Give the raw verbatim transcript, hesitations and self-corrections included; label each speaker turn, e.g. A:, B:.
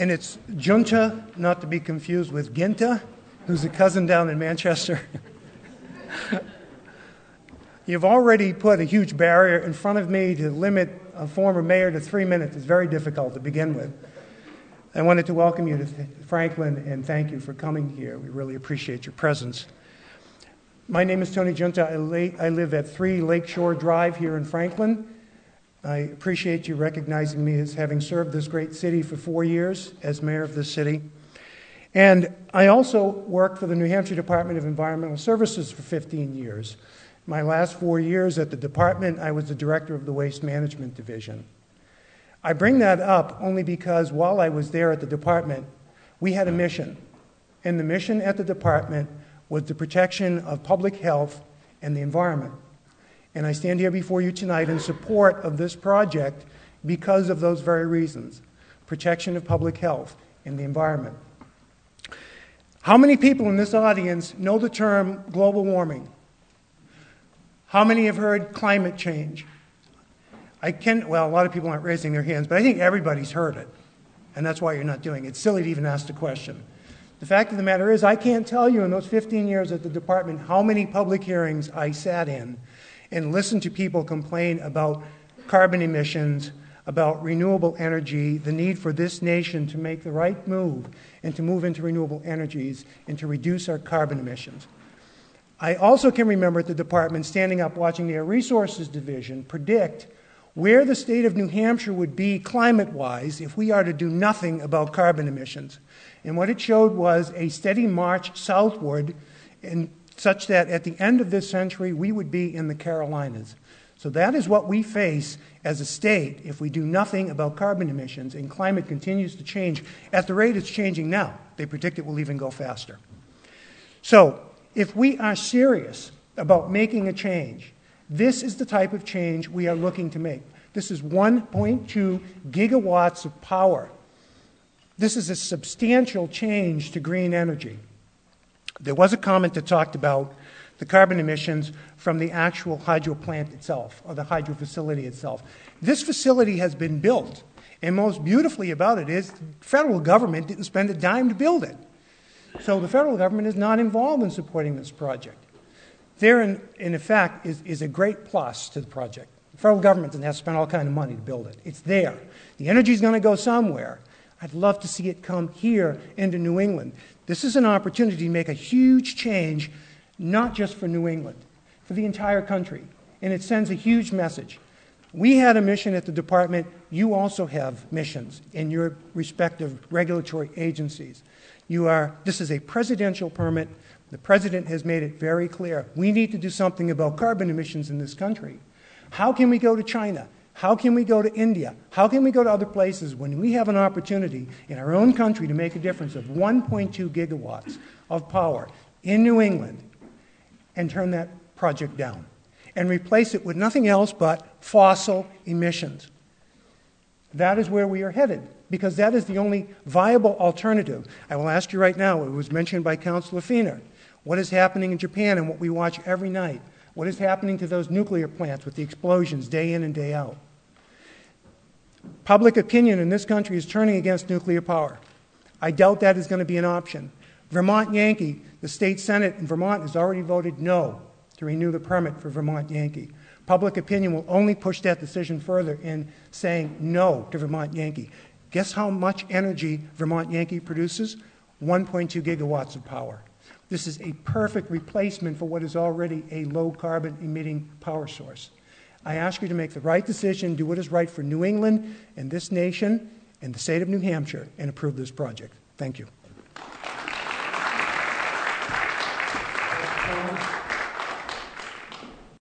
A: And it's Junta, not to be confused with Ginta, who's a cousin down in Manchester. You've already put a huge barrier in front of me to limit a former mayor to three minutes. It's very difficult to begin with. I wanted to welcome you to Franklin and thank you for coming here. We really appreciate your presence. My name is Tony Junta. I live at three Lakeshore Drive here in Franklin. I appreciate you recognizing me as having served this great city for four years as mayor of this city. And I also worked for the New Hampshire Department of Environmental Services for fifteen years. My last four years at the department, I was the director of the Waste Management Division. I bring that up only because while I was there at the department, we had a mission. And the mission at the department was the protection of public health and the environment. And I stand here before you tonight in support of this project because of those very reasons, protection of public health and the environment. How many people in this audience know the term global warming? How many have heard climate change? I can, well, a lot of people aren't raising their hands, but I think everybody's heard it, and that's why you're not doing it. It's silly to even ask the question. The fact of the matter is, I can't tell you in those fifteen years at the department how many public hearings I sat in and listened to people complain about carbon emissions, about renewable energy, the need for this nation to make the right move and to move into renewable energies and to reduce our carbon emissions. I also can remember at the department standing up watching the Air Resources Division predict where the state of New Hampshire would be climate-wise if we are to do nothing about carbon emissions. And what it showed was a steady march southward, and such that at the end of this century, we would be in the Carolinas. So that is what we face as a state if we do nothing about carbon emissions and climate continues to change at the rate it's changing now. They predict it will even go faster. So if we are serious about making a change, this is the type of change we are looking to make. This is one point two gigawatts of power. This is a substantial change to green energy. There was a comment that talked about the carbon emissions from the actual hydro plant itself, or the hydro facility itself. This facility has been built, and most beautifully about it is the federal government didn't spend a dime to build it. So the federal government is not involved in supporting this project. There, in, in effect, is, is a great plus to the project. The federal government doesn't have to spend all kinds of money to build it. It's there. The energy is going to go somewhere. I'd love to see it come here into New England. This is an opportunity to make a huge change, not just for New England, for the entire country. And it sends a huge message. We had a mission at the department. You also have missions in your respective regulatory agencies. You are, this is a presidential permit. The president has made it very clear. We need to do something about carbon emissions in this country. How can we go to China? How can we go to India? How can we go to other places when we have an opportunity in our own country to make a difference of one point two gigawatts of power in New England and turn that project down and replace it with nothing else but fossil emissions? That is where we are headed, because that is the only viable alternative. I will ask you right now, it was mentioned by Councilor Feener, what is happening in Japan and what we watch every night. What is happening to those nuclear plants with the explosions day in and day out? Public opinion in this country is turning against nuclear power. I doubt that is going to be an option. Vermont Yankee, the state senate in Vermont has already voted no to renew the permit for Vermont Yankee. Public opinion will only push that decision further in saying no to Vermont Yankee. Guess how much energy Vermont Yankee produces? one point two gigawatts of power. This is a perfect replacement for what is already a low-carbon emitting power source. I ask you to make the right decision, do what is right for New England and this nation and the state of New Hampshire, and approve this project. Thank you.